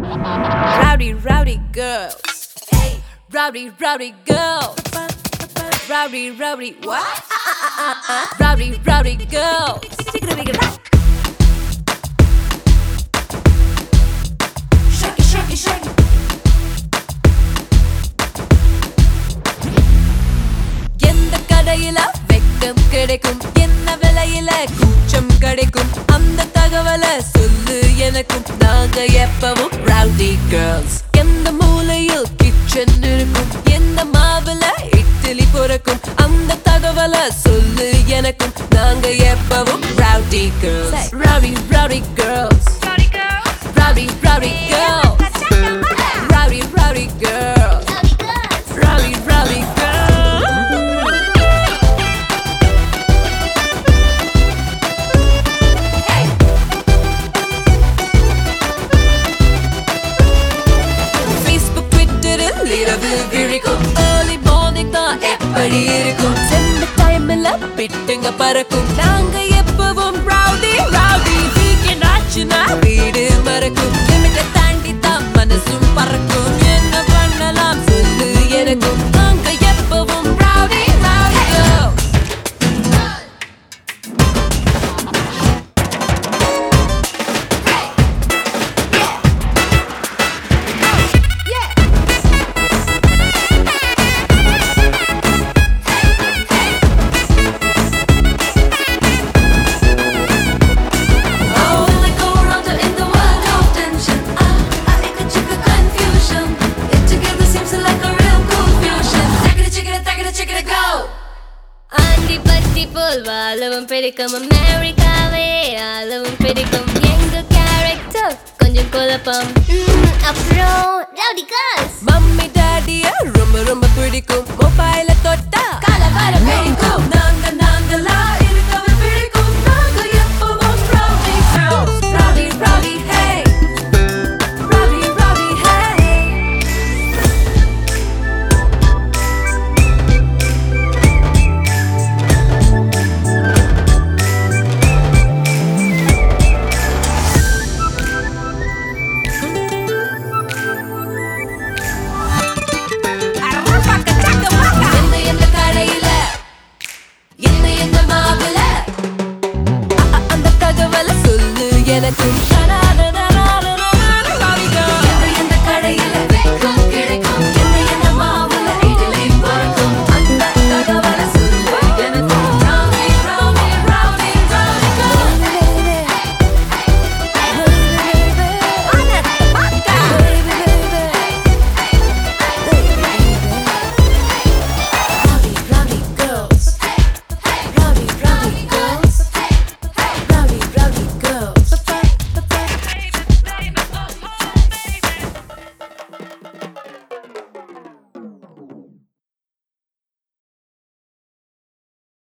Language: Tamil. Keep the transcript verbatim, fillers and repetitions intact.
Rowdy, rowdy girls. Hey, rowdy, rowdy girls. Rowdy, rowdy, what? Rowdy, rowdy girls. Shake it, shake it, shake it. எந்த கடையில வெக்கம் கிடைக்கும், என்ன விலையில கூச்சம் கிடைக்கும், அந்த தகவலை சொல்லு எனக்கும். நாங்க எப்பவும் rowdy girls. எந்த மூலையில் கிச்சன் இருக்கும், எந்த மாவுல இட்லி பொறக்கும், அந்த தகவலை சொல்லு எனக்கும். நாங்க எப்பவும் rowdy girls. Rowdy, rowdy girls. Rowdy girls. Rowdy, rowdy girls. Rowdy, rowdy girls. Rowdy, rowdy girls. Early morning தான் எப்படி இருக்கும், செம்ம டைம்ல பிட்டுங்க பறக்கும். நாங்க எப்பவும் rowdy, rowdy. வீக்கெண்ட் ஆச்சுன்னா வீடு மறக்கும், லிமிட்டை தாண்டி தான் மனசும் பறக்கும். என்ன பண்ணலாம் சொல்லு எனக்கும். நாங்க எப்பவும் rowdy, rowdy girls. வாழவும் பிடிக்கும், அமெரிக்காவே ஆளவும் பிடிக்கும். எங்க கேரக்டர் கொஞ்சம் குழப்பம். அப்புறம் rowdy girls. மம்மி டாடிய ரொம்ப ரொம்ப பிடிக்கும், மொபைல தொட்டா கலவர பிடிக்கும். நாங்க நாங்களா இருக்கவே பிடிக்கும். நாங்க எப்பவும் rowdy girls. Rowdy, rowdy, hey. Rowdy, rowdy, hey. அந்த தகவலை சொல்லு எனக்கும்.